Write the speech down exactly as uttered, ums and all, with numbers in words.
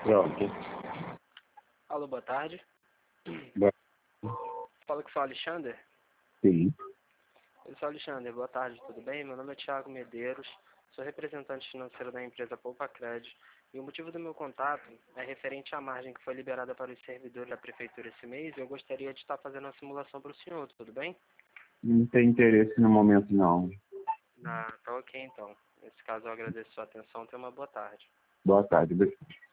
Pronto. Alô, boa tarde. Boa- Fala com o Alexander. Sim. Eu sou Alexander, boa tarde, tudo bem? Meu nome é Thiago Medeiros, sou representante financeiro da empresa Poupa Crédito e o motivo do meu contato é referente à margem que foi liberada para os servidores da prefeitura esse mês e eu gostaria de estar fazendo uma simulação para o senhor, tudo bem? Não tem interesse no momento, não. Ah, tá ok então. Nesse caso eu agradeço a sua atenção, tenha uma boa tarde. Boa tarde.